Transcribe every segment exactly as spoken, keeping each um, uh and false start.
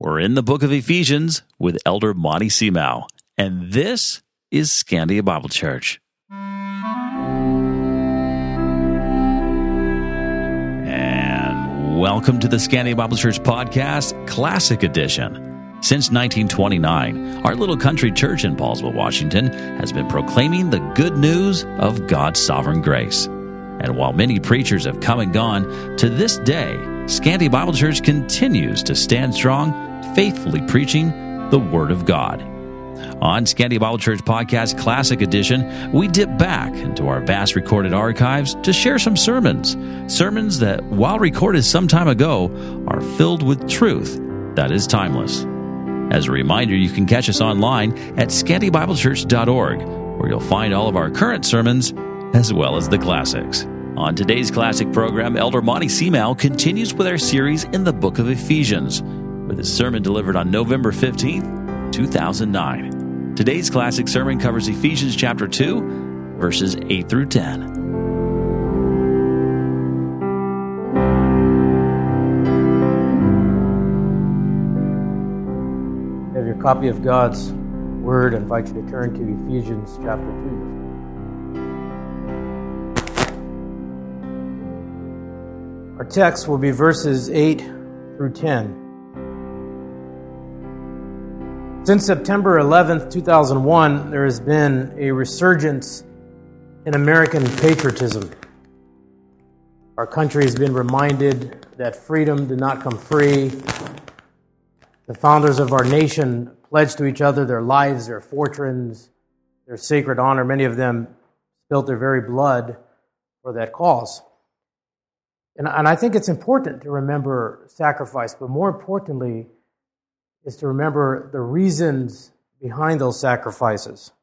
We're in the book of Ephesians with Elder Monty Seamau, and this is Scandia Bible Church. And welcome to the Scandia Bible Church Podcast, Classic Edition. Since nineteen twenty-nine, our little country church in Paulsville, Washington, has been proclaiming the good news of God's sovereign grace. And while many preachers have come and gone, to this day, Scandia Bible Church continues to stand strong, faithfully preaching the Word of God. On Scandia Bible Church Podcast Classic Edition, we dip back into our vast recorded archives to share some sermons. Sermons that, while recorded some time ago, are filled with truth that is timeless. As a reminder, you can catch us online at scandia bible church dot org, where you'll find all of our current sermons as well as the classics. On today's classic program, Elder Monty Seamau continues with our series in the book of Ephesians, with his sermon delivered on November fifteenth, two thousand nine. Today's classic sermon covers Ephesians chapter two, verses eight through ten. Have your copy of God's Word. I invite you to turn to Ephesians chapter two. Our text will be verses eight through ten. Since September eleventh, two thousand one, there has been a resurgence in American patriotism. Our country has been reminded that freedom did not come free. The founders of our nation pledged to each other their lives, their fortunes, their sacred honor. Many of them spilled their very blood for that cause. And, and I think it's important to remember sacrifice, but more importantly is to remember the reasons behind those sacrifices.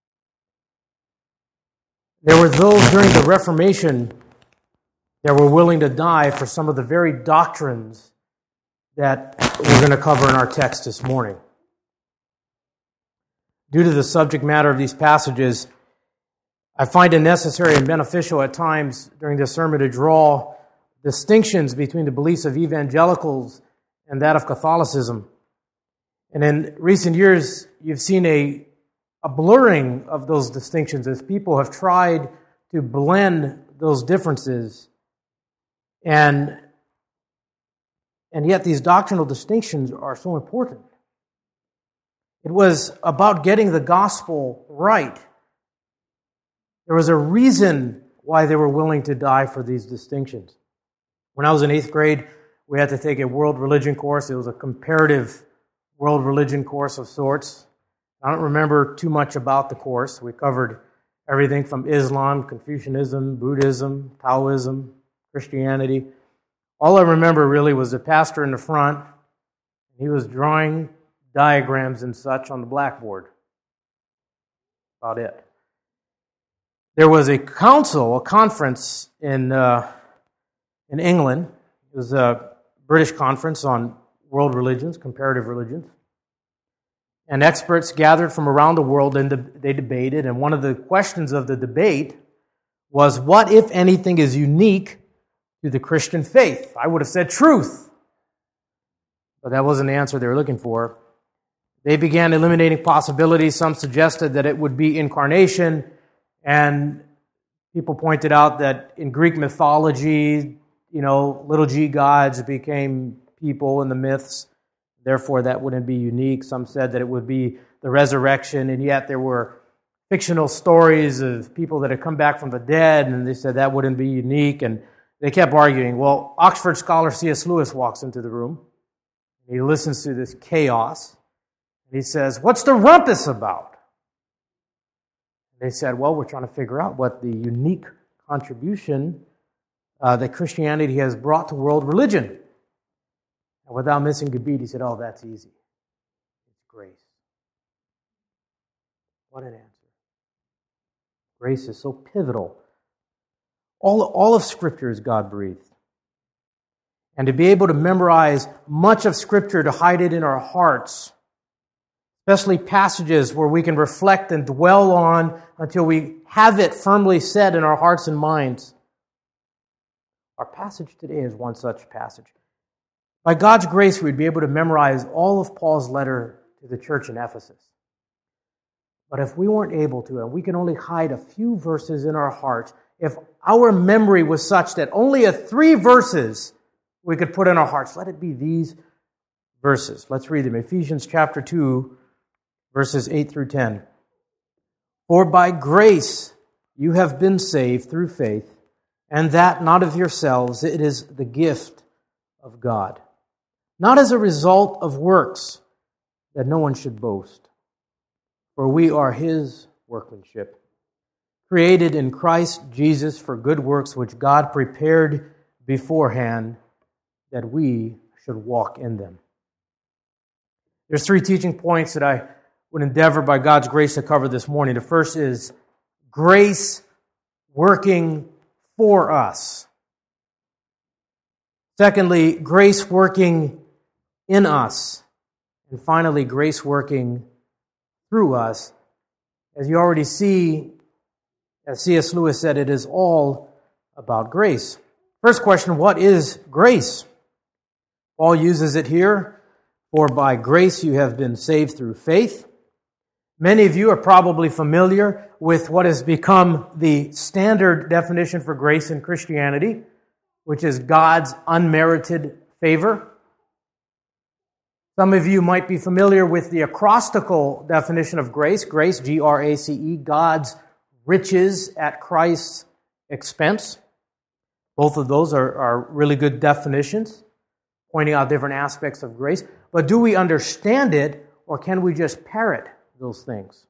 There were those during the Reformation that were willing to die for some of the very doctrines that we're going to cover in our text this morning. Due to the subject matter of these passages, I find it necessary and beneficial at times during this sermon to draw distinctions between the beliefs of evangelicals and that of Catholicism. And in recent years, you've seen a, a blurring of those distinctions as people have tried to blend those differences. And, and yet these doctrinal distinctions are so important. It was about getting the gospel right. There was a reason why they were willing to die for these distinctions. When I was in eighth grade, we had to take a world religion course. It was a comparative world religion course of sorts. I don't remember too much about the course. We covered everything from Islam, Confucianism, Buddhism, Taoism, Christianity. All I remember really was the pastor in the front. He was drawing diagrams and such on the blackboard. About it. There was a council, a conference in uh, in England. It was a British conference on world religions, comparative religions. And experts gathered from around the world and they debated. And one of the questions of the debate was, what, if anything, is unique to the Christian faith? I would have said truth. But that wasn't the answer they were looking for. They began eliminating possibilities. Some suggested that it would be incarnation. And people pointed out that in Greek mythology, you know, little g gods became people in the myths. Therefore, that wouldn't be unique. Some said that it would be the resurrection, and yet there were fictional stories of people that had come back from the dead, and they said that wouldn't be unique, and they kept arguing. Well, Oxford scholar C S Lewis walks into the room. He listens to this chaos, and he says, "What's the rumpus about?" They said, "Well, we're trying to figure out what the unique contribution uh, that Christianity has brought to world religion." And without missing a beat, he said, "Oh, that's easy. It's grace." What an answer. Grace is so pivotal. All, all of Scripture is God-breathed. And to be able to memorize much of Scripture, to hide it in our hearts, especially passages where we can reflect and dwell on until we have it firmly set in our hearts and minds. Our passage today is one such passage. By God's grace, we'd be able to memorize all of Paul's letter to the church in Ephesus. But if we weren't able to, and we can only hide a few verses in our hearts, if our memory was such that only a three verses we could put in our hearts, let it be these verses. Let's read them. Ephesians chapter two, verses eight through ten. For by grace you have been saved through faith, and that not of yourselves, it is the gift of God. Not as a result of works, that no one should boast. For we are His workmanship, created in Christ Jesus for good works which God prepared beforehand that we should walk in them. There's three teaching points that I would endeavor by God's grace to cover this morning. The first is grace working for us. Secondly, grace working in us. And finally, grace working through us. As you already see, as C S Lewis said, it is all about grace. First question, what is grace? Paul uses it here, for by grace you have been saved through faith. Many of you are probably familiar with what has become the standard definition for grace in Christianity, which is God's unmerited favor. Some of you might be familiar with the acrostical definition of grace. Grace, G R A C E, God's riches at Christ's expense. Both of those are, are really good definitions, pointing out different aspects of grace. But do we understand it, or can we just parrot those things?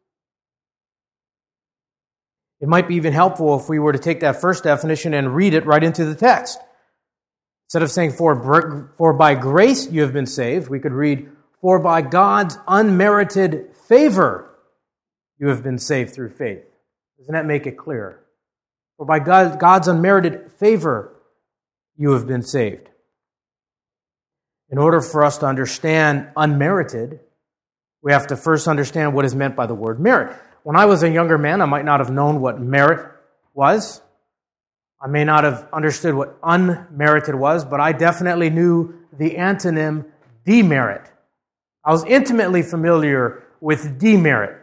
It might be even helpful if we were to take that first definition and read it right into the text. Instead of saying, for, for by grace you have been saved, we could read, for by God's unmerited favor you have been saved through faith. Doesn't that make it clear? For by God, God's unmerited favor you have been saved. In order for us to understand unmerited, we have to first understand what is meant by the word merit. When I was a younger man, I might not have known what merit was. I may not have understood what unmerited was, but I definitely knew the antonym demerit. I was intimately familiar with demerit.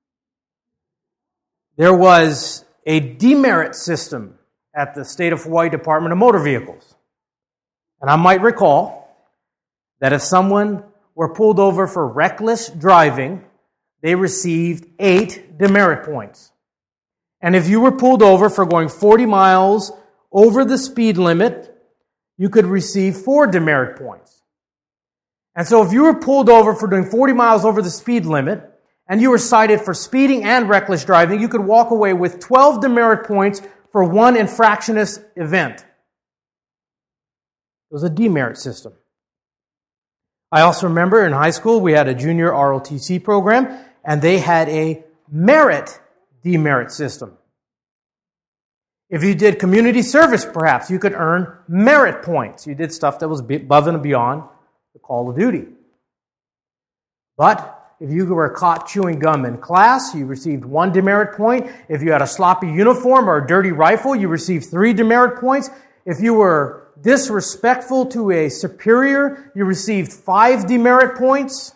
There was a demerit system at the State of Hawaii Department of Motor Vehicles. And I might recall that if someone were pulled over for reckless driving, they received eight demerit points. And if you were pulled over for going forty miles over the speed limit, you could receive four demerit points. And so if you were pulled over for doing forty miles over the speed limit, and you were cited for speeding and reckless driving, you could walk away with twelve demerit points for one infractionist event. It was a demerit system. I also remember in high school we had a junior R O T C program, and they had a merit demerit system. If you did community service, perhaps, you could earn merit points. You did stuff that was above and beyond the call of duty. But if you were caught chewing gum in class, you received one demerit point. If you had a sloppy uniform or a dirty rifle, you received three demerit points. If you were disrespectful to a superior, you received five demerit points.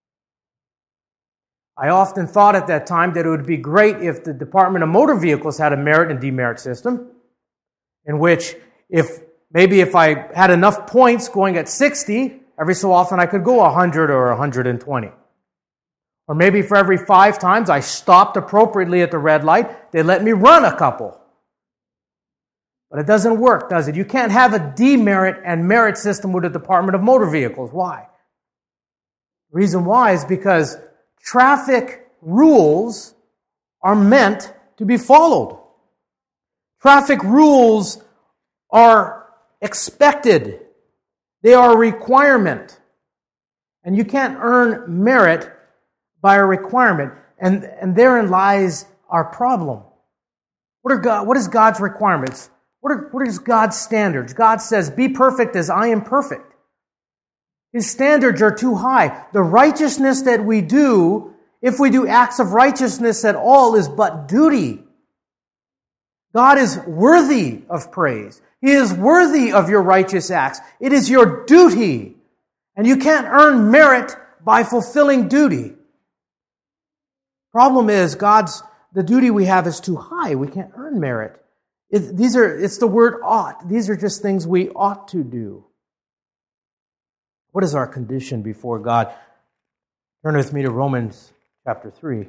I often thought at that time that it would be great if the Department of Motor Vehicles had a merit and demerit system, in which if maybe if I had enough points going at sixty, every so often I could go one hundred or one hundred twenty. Or maybe for every five times I stopped appropriately at the red light, they let me run a couple. But it doesn't work, does it? You can't have a demerit and merit system with the Department of Motor Vehicles. Why? The reason why is because traffic rules are meant to be followed. Traffic rules are expected. They are a requirement. And you can't earn merit by a requirement. And, and therein lies our problem. What are God, what is God's requirements? What are, what is God's standards? God says, be perfect as I am perfect. His standards are too high. The righteousness that we do, if we do acts of righteousness at all, is but duty. God is worthy of praise. He is worthy of your righteous acts. It is your duty And you can't earn merit by fulfilling duty. Problem is, God's the duty we have is too high. We can't earn merit. It, these are it's the word ought. These are just things we ought to do. What is our condition before God? Turn with me to Romans chapter three.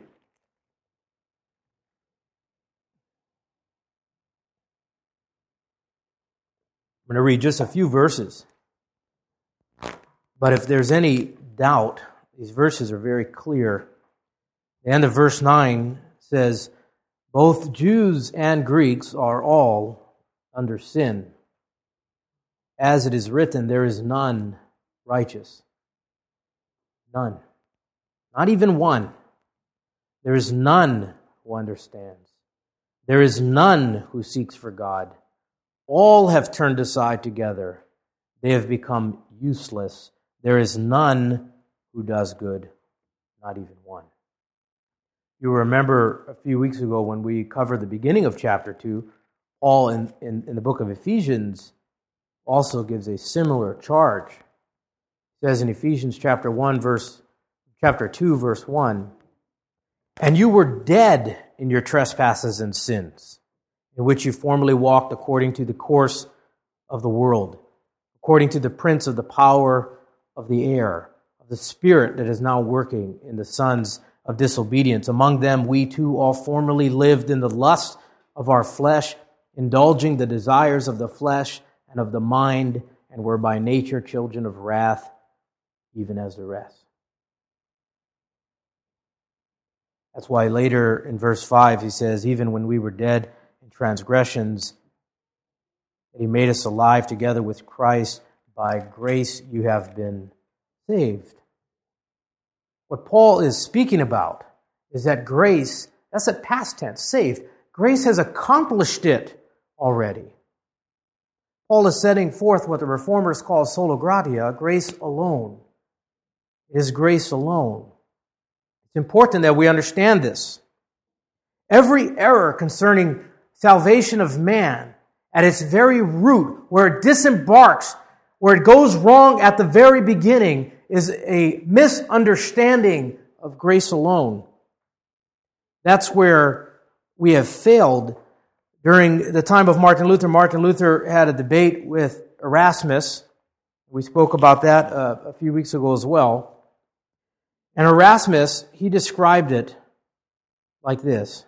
I'm going to read just a few verses. But if there's any doubt, these verses are very clear. The end of verse nine says, both Jews and Greeks are all under sin. As it is written, there is none righteous. None. Not even one. There is none who understands. There is none who seeks for God. All have turned aside together. They have become useless. There is none who does good, not even one. You remember a few weeks ago when we covered the beginning of chapter two, Paul in, in, in the book of Ephesians also gives a similar charge. It says in Ephesians chapter one, verse chapter two, verse one, and you were dead in your trespasses and sins, in which you formerly walked according to the course of the world, according to the prince of the power of the air, of the spirit that is now working in the sons of disobedience. Among them we too all formerly lived in the lust of our flesh, indulging the desires of the flesh and of the mind, and were by nature children of wrath, even as the rest. That's why later in verse five he says, even when we were dead in transgressions, that he made us alive together with Christ. By grace you have been saved. What Paul is speaking about is that grace, that's a past tense, saved. Grace has accomplished it already. Paul is setting forth what the Reformers call sola gratia, grace alone. It is grace alone. It's important that we understand this. Every error concerning salvation of man, at its very root, where it disembarks, where it goes wrong at the very beginning, is a misunderstanding of grace alone. That's where we have failed. During the time of Martin Luther, Martin Luther had a debate with Erasmus. We spoke about that uh, a few weeks ago as well. And Erasmus, he described it like this.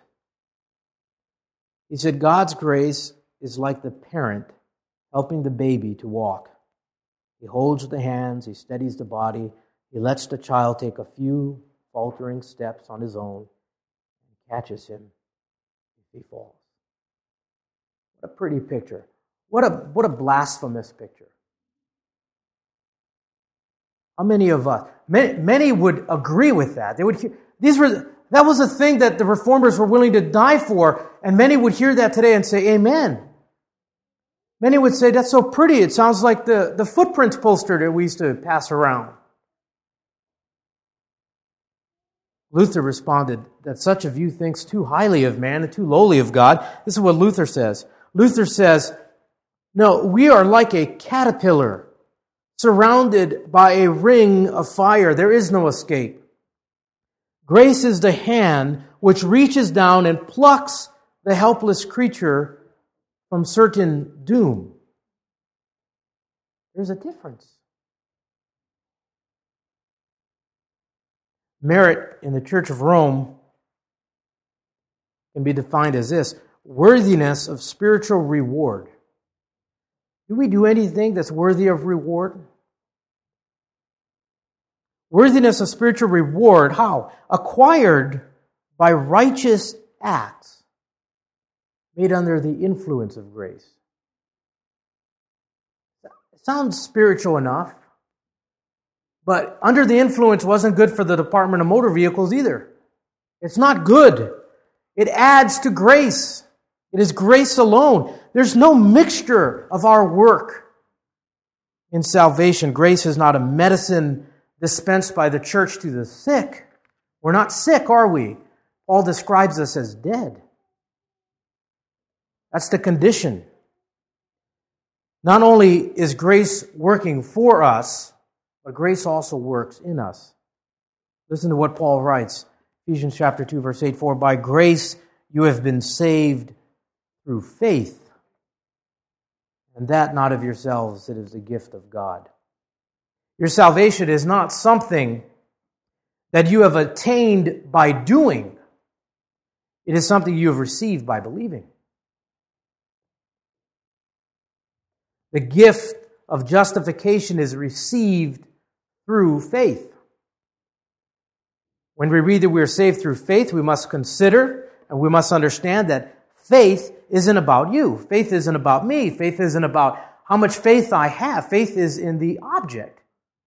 He said, God's grace is like the parent helping the baby to walk. He holds the hands, he steadies the body, he lets the child take a few faltering steps on his own and catches him if he falls. What a pretty picture. What a, what a blasphemous picture. How many of us, many, many would agree with that. They would. These were that was a thing that the Reformers were willing to die for, and many would hear that today and say, amen. Many would say, that's so pretty. It sounds like the, the footprints poster that we used to pass around. Luther responded that such a view thinks too highly of man and too lowly of God. This is what Luther says. Luther says, no, we are like a caterpillar surrounded by a ring of fire. There is no escape. Grace is the hand which reaches down and plucks the helpless creature from certain doom. There's a difference. Merit in the Church of Rome can be defined as this: worthiness of spiritual reward. Do we do anything that's worthy of reward? Worthiness of spiritual reward, how? Acquired by righteous acts made under the influence of grace. It sounds spiritual enough, but under the influence wasn't good for the Department of Motor Vehicles either. It's not good. It adds to grace. It is grace alone. There's no mixture of our work in salvation. Grace is not a medicine dispensed by the church to the sick. We're not sick, are we? Paul describes us as dead. That's the condition. Not only is grace working for us, but grace also works in us. Listen to what Paul writes, Ephesians chapter two, verse eight, "For by grace you have been saved through faith, and that not of yourselves, it is a gift of God." Your salvation is not something that you have attained by doing. It is something you have received by believing. The gift of justification is received through faith. When we read that we are saved through faith, we must consider and we must understand that faith isn't about you. Faith isn't about me. Faith isn't about how much faith I have. Faith is in the object.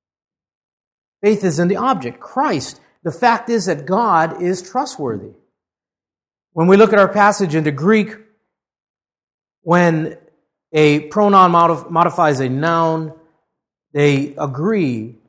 Faith is in the object, Christ. The fact is that God is trustworthy. When we look at our passage in the Greek, when a pronoun modif- modifies a noun, they agree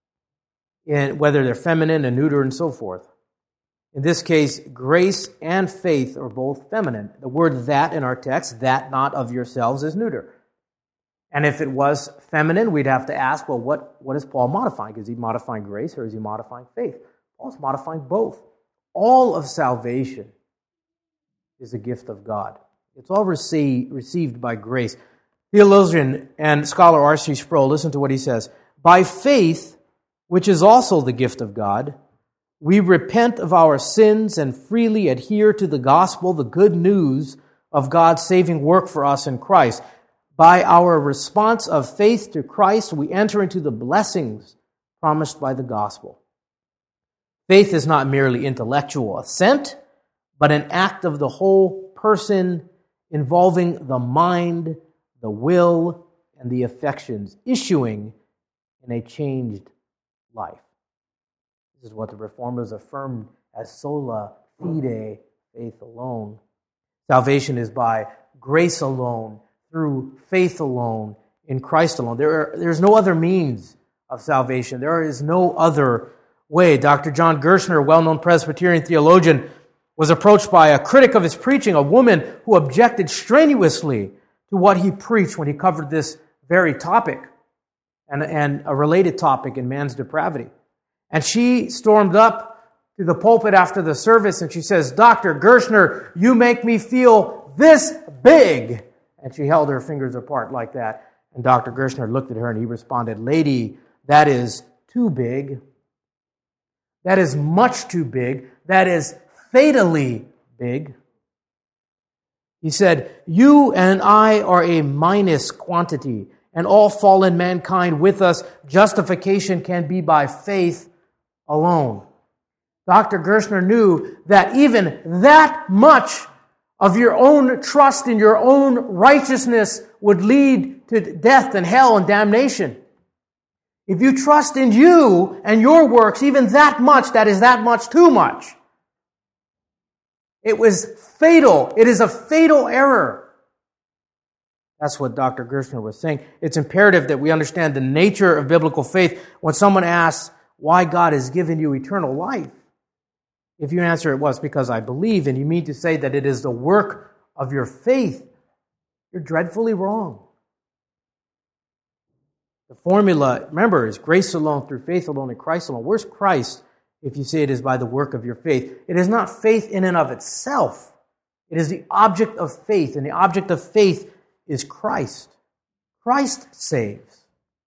in whether they're feminine and neuter and so forth. In this case, grace and faith are both feminine. The word "that" in our text, "that not of yourselves," is neuter. And if it was feminine, we'd have to ask, well, what, what is Paul modifying? Is he modifying grace or is he modifying faith? Paul's modifying both. All of salvation is a gift of God. It's all received, received by grace. Theologian and scholar R C Sproul, listen to what he says. "By faith, which is also the gift of God, we repent of our sins and freely adhere to the gospel, the good news of God's saving work for us in Christ. By our response of faith to Christ, we enter into the blessings promised by the gospel. Faith is not merely intellectual assent, but an act of the whole person involving the mind, the will, and the affections, issuing in a changed life." This is what the Reformers affirmed as sola fide, faith alone. Salvation is by grace alone, through faith alone, in Christ alone. There are, there's no other means of salvation. There is no other way. Doctor John Gerstner, a well-known Presbyterian theologian, was approached by a critic of his preaching, a woman who objected strenuously to what he preached when he covered this very topic and, and a related topic in man's depravity. And she stormed up to the pulpit after the service and she says, "Doctor Gerstner, you make me feel this big." And she held her fingers apart like that. And Doctor Gerstner looked at her and he responded, "Lady, that is too big. That is much too big. That is fatally big." He said, "You and I are a minus quantity, and all fallen mankind with us. Justification can be by faith alone." Doctor Gerstner knew that even that much of your own trust in your own righteousness would lead to death and hell and damnation. If you trust in you and your works, even that much, that is that much too much. It was fatal. It is a fatal error. That's what Doctor Gerstner was saying. It's imperative that we understand the nature of biblical faith. When someone asks why God has given you eternal life, if you answer it was because I believe, and you mean to say that it is the work of your faith, you're dreadfully wrong. The formula, remember, is grace alone, through faith alone, in Christ alone. Where's Christ if you say it is by the work of your faith? It is not faith in and of itself. It is the object of faith, and the object of faith is Christ. Christ saves.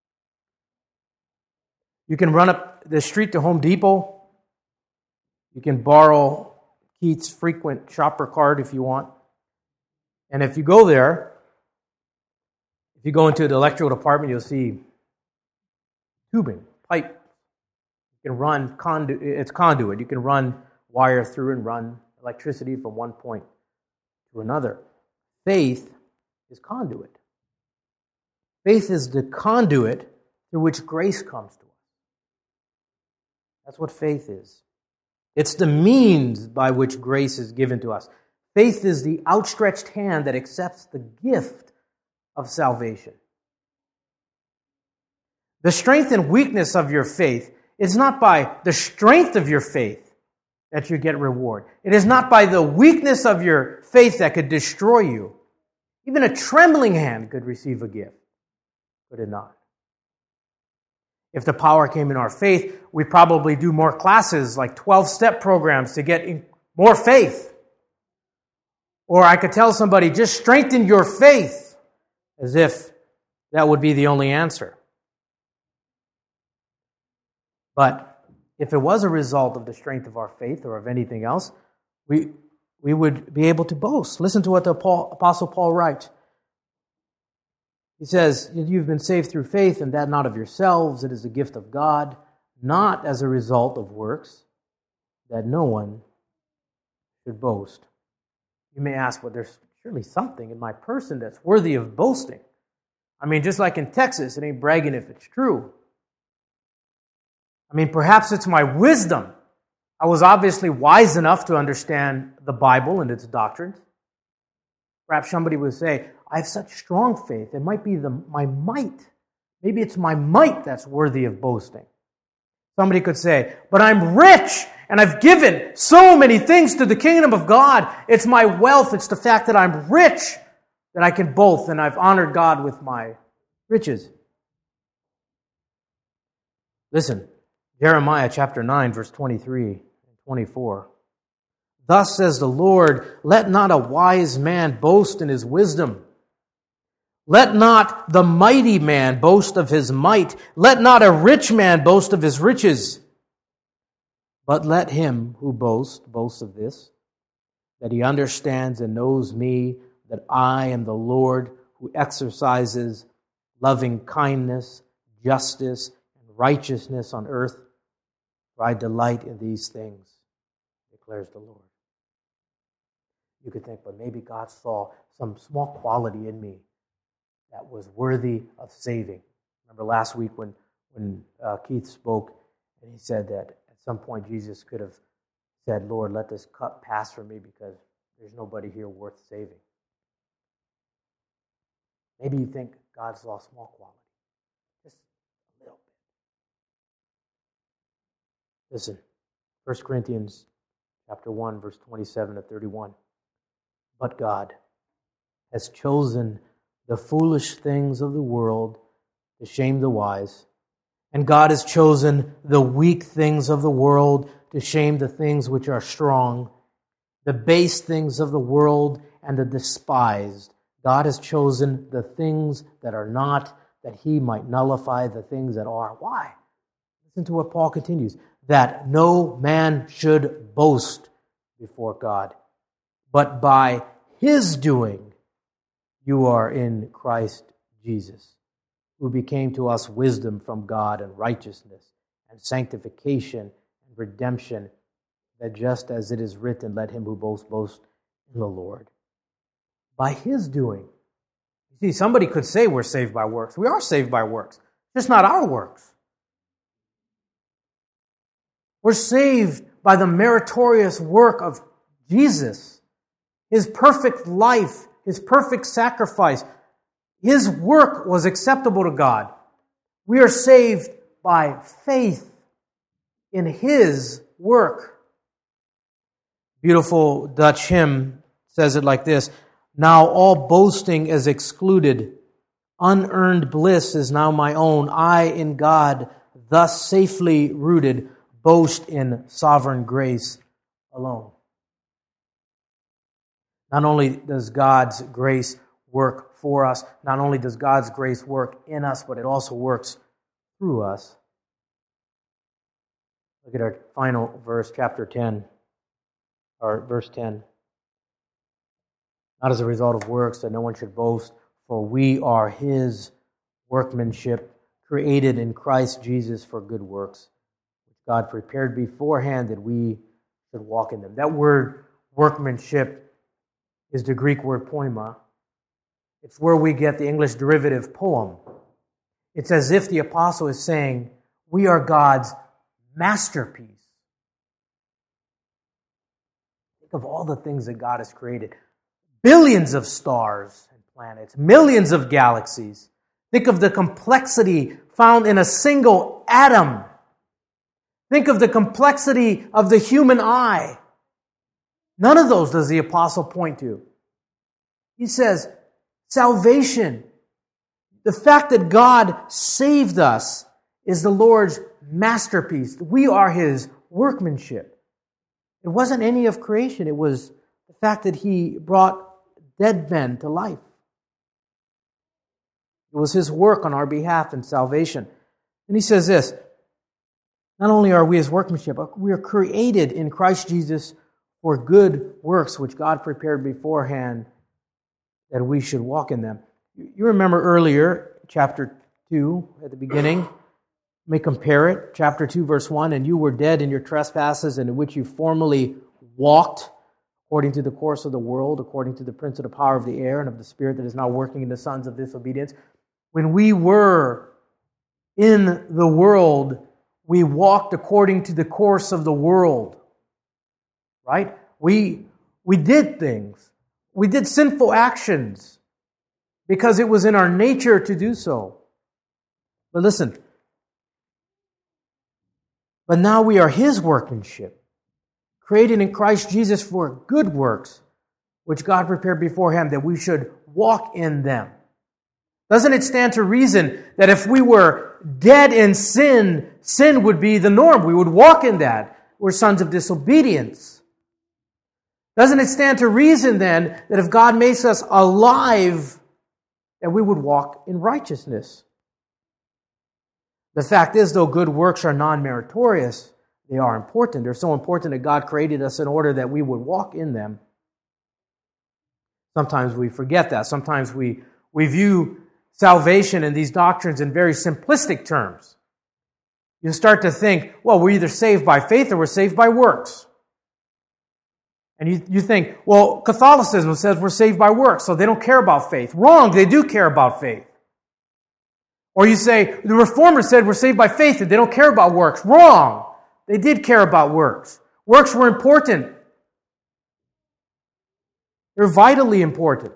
You can run up the street to Home Depot. You can borrow Keith's frequent shopper card if you want. And if you go there, if you go into the electrical department, you'll see tubing, pipe. You can run conduit, it's conduit. You can run wire through and run electricity from one point to another. Faith is conduit. Faith is the conduit through which grace comes to us. That's what faith is. It's the means by which grace is given to us. Faith is the outstretched hand that accepts the gift of salvation. The strength and weakness of your faith is not by the strength of your faith that you get reward. It is not by the weakness of your faith that could destroy you. Even a trembling hand could receive a gift, could it not? If the power came in our faith, we'd probably do more classes, like twelve-step programs to get more faith. Or I could tell somebody, just strengthen your faith, as if that would be the only answer. But if it was a result of the strength of our faith or of anything else, we, we would be able to boast. Listen to what the Apostle Paul writes. He says, you've been saved through faith, and that not of yourselves. It is a gift of God, not as a result of works, that no one should boast. You may ask, well, there's surely something in my person that's worthy of boasting. I mean, just like in Texas, it ain't bragging if it's true. I mean, perhaps it's my wisdom. I was obviously wise enough to understand the Bible and its doctrines. Perhaps somebody would say, I have such strong faith. It might be the, my might. Maybe it's my might that's worthy of boasting. Somebody could say, but I'm rich and I've given so many things to the kingdom of God. It's my wealth. It's the fact that I'm rich that I can boast, and I've honored God with my riches. Listen, Jeremiah chapter nine, verse twenty-three and twenty-four. Thus says the Lord, let not a wise man boast in his wisdom. Let not the mighty man boast of his might. Let not a rich man boast of his riches. But let him who boasts boast of this, that he understands and knows me, that I am the Lord who exercises loving kindness, justice, and righteousness on earth. For I delight in these things, declares the Lord. You could think, but maybe God saw some small quality in me that was worthy of saving. Remember last week when, when uh, Keith spoke, and he said that at some point Jesus could have said, Lord, let this cup pass from me because there's nobody here worth saving. Maybe you think God saw small quality. Just a little bit. Listen, First Corinthians chapter one, verse twenty-seven to thirty-one. But God has chosen the foolish things of the world to shame the wise, and God has chosen the weak things of the world to shame the things which are strong, the base things of the world and the despised. God has chosen the things that are not, that He might nullify the things that are. Why? Listen to what Paul continues. That no man should boast before God, but by His doing you are in Christ Jesus, who became to us wisdom from God and righteousness and sanctification and redemption, that just as it is written, let him who boasts boast in the Lord. By His doing. You see, somebody could say we're saved by works. We are saved by works, just not our works. We're saved by the meritorious work of Jesus, His perfect life, His perfect sacrifice. His work was acceptable to God. We are saved by faith in His work. Beautiful Dutch hymn says it like this. Now all boasting is excluded. Unearned bliss is now my own. I in God, thus safely rooted, boast in sovereign grace alone. Not only does God's grace work for us, not only does God's grace work in us, but it also works through us. Look at our final verse, chapter ten, or verse ten. Not as a result of works, that no one should boast, for we are His workmanship, created in Christ Jesus for good works, which God prepared beforehand that we should walk in them. That word workmanship is the Greek word poema. It's where we get the English derivative poem. It's as if the apostle is saying, we are God's masterpiece. Think of all the things that God has created. Billions of stars and planets, millions of galaxies. Think of the complexity found in a single atom. Think of the complexity of the human eye. None of those does the apostle point to. He says, salvation, the fact that God saved us, is the Lord's masterpiece. We are His workmanship. It wasn't any of creation. It was the fact that He brought dead men to life. It was His work on our behalf in salvation. And He says this, not only are we His workmanship, but we are created in Christ Jesus for good works, which God prepared beforehand that we should walk in them. You remember earlier, chapter two, at the beginning, you may compare it, chapter two, verse one, and you were dead in your trespasses, and in which you formerly walked, according to the course of the world, according to the prince of the power of the air, and of the spirit that is now working in the sons of disobedience. When we were in the world, we walked according to the course of the world. Right? We, we did things. We did sinful actions because it was in our nature to do so. But listen, but now we are His workmanship, created in Christ Jesus for good works, which God prepared beforehand that we should walk in them. Doesn't it stand to reason that if we were dead in sin, sin would be the norm? We would walk in that. We're sons of disobedience. Doesn't it stand to reason then that if God makes us alive, that we would walk in righteousness? The fact is, though good works are non-meritorious, they are important. They're so important that God created us in order that we would walk in them. Sometimes we forget that. Sometimes we, we view salvation and these doctrines in very simplistic terms. You start to think, well, we're either saved by faith or we're saved by works. And you, you think, well, Catholicism says we're saved by works, so they don't care about faith. Wrong, they do care about faith. Or you say, the Reformers said we're saved by faith and they don't care about works. Wrong, they did care about works. Works were important. They're vitally important.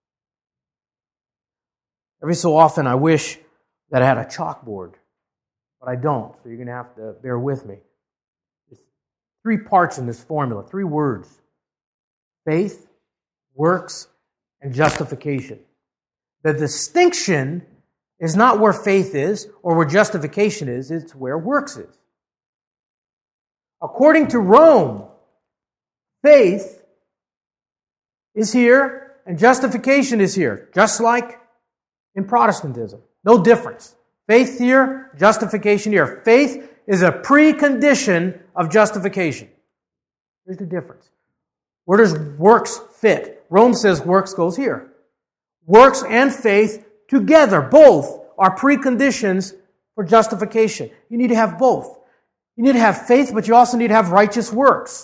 Every so often I wish that I had a chalkboard, but I don't, so you're going to have to bear with me. There's three parts in this formula, three words. Faith, works, and justification. The distinction is not where faith is or where justification is, it's where works is. According to Rome, faith is here and justification is here, just like in Protestantism. No difference. Faith here, justification here. Faith is a precondition of justification. Here's the difference. Where does works fit? Rome says works goes here. Works and faith together, both, are preconditions for justification. You need to have both. You need to have faith, but you also need to have righteous works.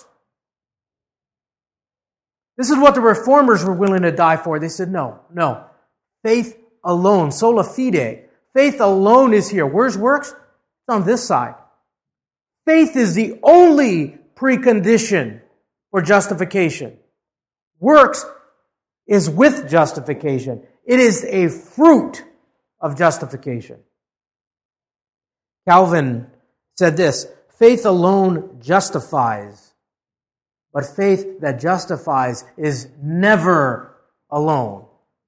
This is what the Reformers were willing to die for. They said, no, no. Faith alone, sola fide. Faith alone is here. Where's works? It's on this side. Faith is the only precondition for justification. Works is with justification. It is a fruit of justification. Calvin said this, faith alone justifies, but faith that justifies is never alone.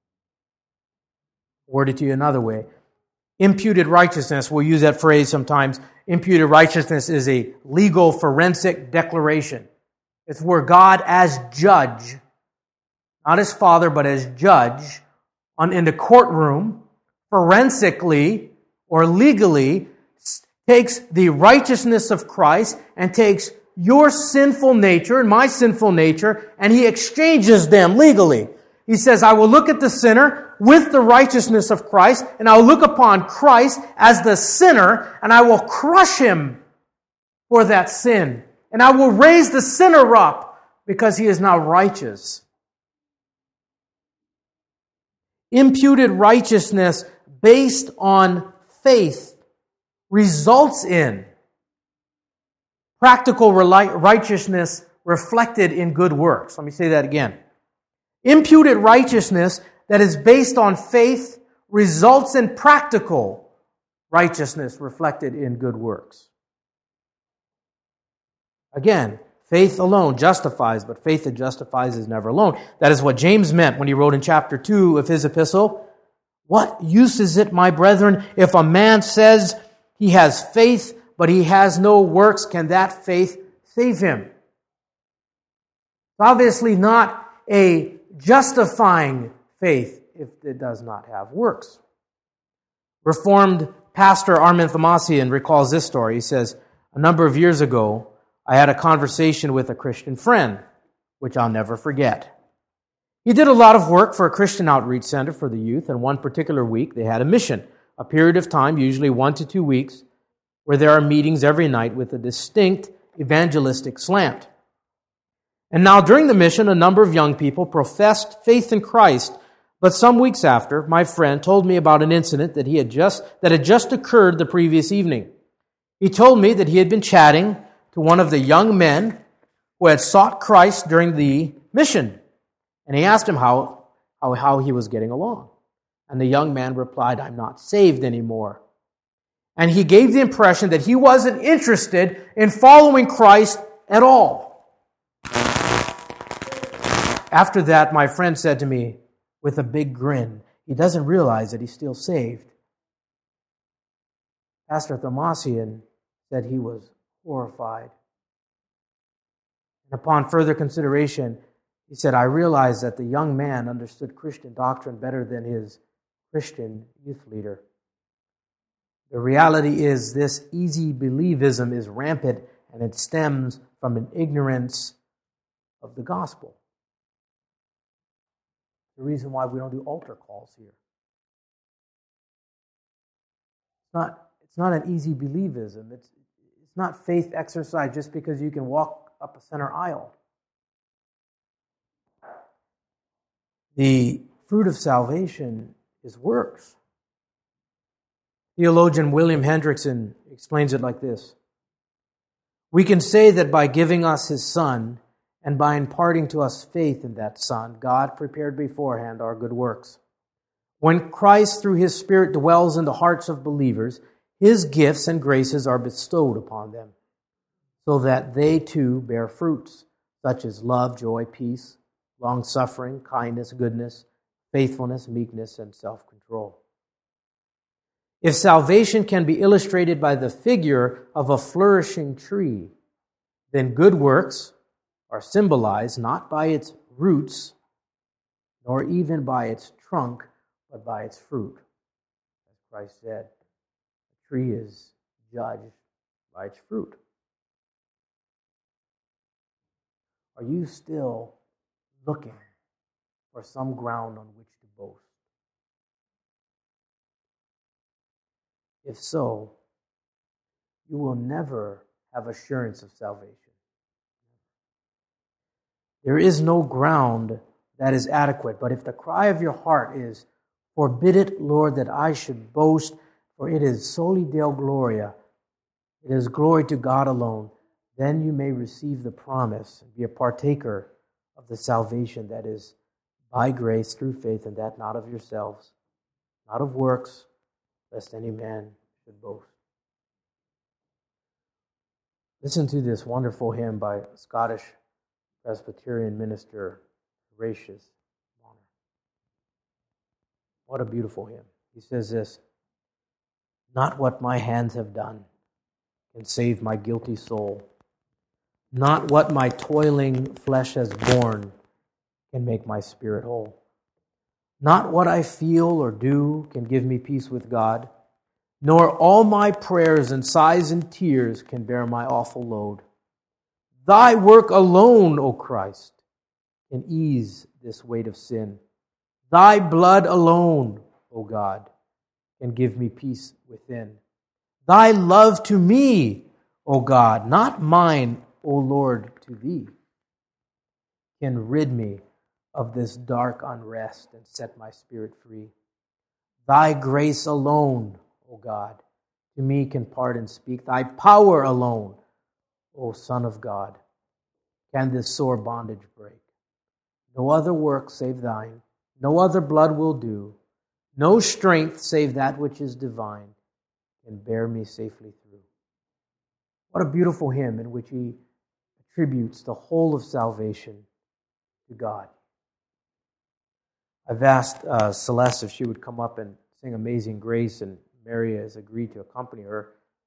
Worded to you another way. Imputed righteousness, we'll use that phrase sometimes. Imputed righteousness is a legal forensic declaration. It's where God as judge, not as father, but as judge, on, in the courtroom, forensically or legally, takes the righteousness of Christ and takes your sinful nature and my sinful nature, and He exchanges them legally. He says, I will look at the sinner with the righteousness of Christ, and I will look upon Christ as the sinner, and I will crush him for that sin. And I will raise the sinner up because he is now righteous. Imputed righteousness based on faith results in practical righteousness reflected in good works. Let me say that again. Imputed righteousness that is based on faith results in practical righteousness reflected in good works. Again, faith alone justifies, but faith that justifies is never alone. That is what James meant when he wrote in chapter two of his epistle, what use is it, my brethren, if a man says He has faith, but he has no works. Can that faith save him? Obviously not a justifying faith if it does not have works. Reformed pastor Armin Thomasian recalls this story. He says, a number of years ago, I had a conversation with a Christian friend, which I'll never forget. He did a lot of work for a Christian outreach center for the youth, and one particular week they had a mission, a period of time, usually one to two weeks, where there are meetings every night with a distinct evangelistic slant. And now during the mission, a number of young people professed faith in Christ, but some weeks after, my friend told me about an incident that he had just that had just occurred the previous evening. He told me that he had been chatting to one of the young men who had sought Christ during the mission. And he asked him how, how, how he was getting along. And the young man replied, I'm not saved anymore. And he gave the impression that he wasn't interested in following Christ at all. After that, my friend said to me with a big grin, he doesn't realize that he's still saved. Pastor Thomasian said he was horrified. And upon further consideration, he said, I realized that the young man understood Christian doctrine better than his Christian youth leader. The reality is this easy believism is rampant, and it stems from an ignorance of the gospel. The reason why we don't do altar calls here. It's not, it's not an easy believism. It's, it's not faith exercise just because you can walk up a center aisle. The fruit of salvation is works. Theologian William Hendrickson explains it like this. We can say that by giving us His Son and by imparting to us faith in that Son, God prepared beforehand our good works. When Christ, through His Spirit, dwells in the hearts of believers, His gifts and graces are bestowed upon them, so that they too bear fruits, such as love, joy, peace, long-suffering, kindness, goodness, faithfulness, meekness, and self-control. If salvation can be illustrated by the figure of a flourishing tree, then good works are symbolized not by its roots, nor even by its trunk, but by its fruit. As Christ said, a tree is judged by its fruit. Are you still looking for some ground on which to boast? If so, you will never have assurance of salvation. There is no ground that is adequate, but if the cry of your heart is, forbid it, Lord, that I should boast, for it is soli Deo Gloria, it is glory to God alone, then you may receive the promise and be a partaker of the salvation that is by grace through faith, and that not of yourselves, not of works, lest any man should boast. Listen to this wonderful hymn by Scottish Presbyterian minister Horatius Bonner. What a beautiful hymn. He says this, not what my hands have done can save my guilty soul. Not what my toiling flesh has borne can make my spirit whole. Not what I feel or do can give me peace with God, nor all my prayers and sighs and tears can bear my awful load. Thy work alone, O Christ, can ease this weight of sin. Thy blood alone, O God, can give me peace within. Thy love to me, O God, not mine, O Lord, to Thee, can rid me of this dark unrest and set my spirit free. Thy grace alone, O God, to me can part and speak. Thy power alone, O Son of God, can this sore bondage break. No other work save Thine, no other blood will do, no strength save that which is divine can bear me safely through. What a beautiful hymn in which he attributes the whole of salvation to God. I've asked uh, Celeste if she would come up and sing Amazing Grace, and Mary has agreed to accompany her.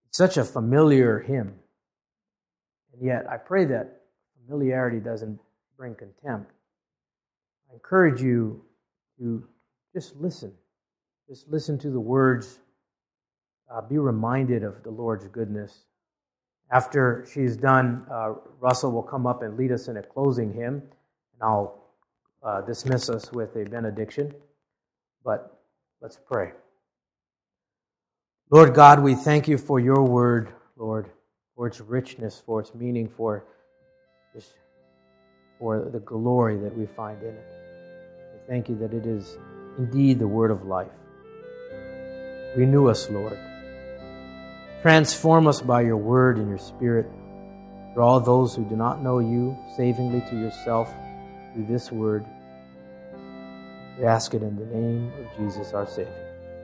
It's such a familiar hymn. And yet, I pray that familiarity doesn't bring contempt. I encourage you to just listen. Just listen to the words. Uh, be reminded of the Lord's goodness. After she's done, uh, Russell will come up and lead us in a closing hymn, and I'll uh, dismiss us with a benediction. But let's pray. Lord God, we thank you for your word, Lord, for its richness, for its meaning, for this, for the glory that we find in it. We thank you that it is indeed the word of life. Renew us, Lord. Transform us by your word and your spirit. Draw those who do not know you savingly to yourself through this word. We ask it in the name of Jesus, our Savior.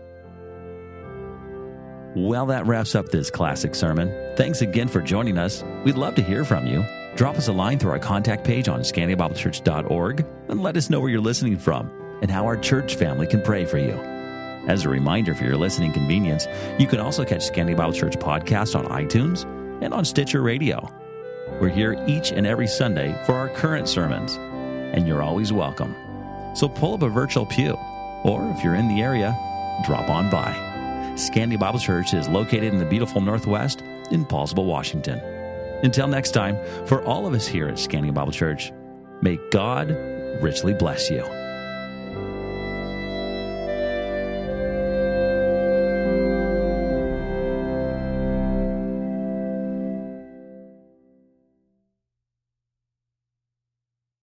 Well, that wraps up this classic sermon. Thanks again for joining us. We'd love to hear from you. Drop us a line through our contact page on scandia bible church dot org and let us know where you're listening from and how our church family can pray for you. As a reminder for your listening convenience, you can also catch Scandia Bible Church podcast on iTunes and on Stitcher Radio. We're here each and every Sunday for our current sermons, and you're always welcome. So pull up a virtual pew, or if you're in the area, drop on by. Scandia Bible Church is located in the beautiful Northwest in Paulsville, Washington. Until next time, for all of us here at Scandia Bible Church, may God richly bless you.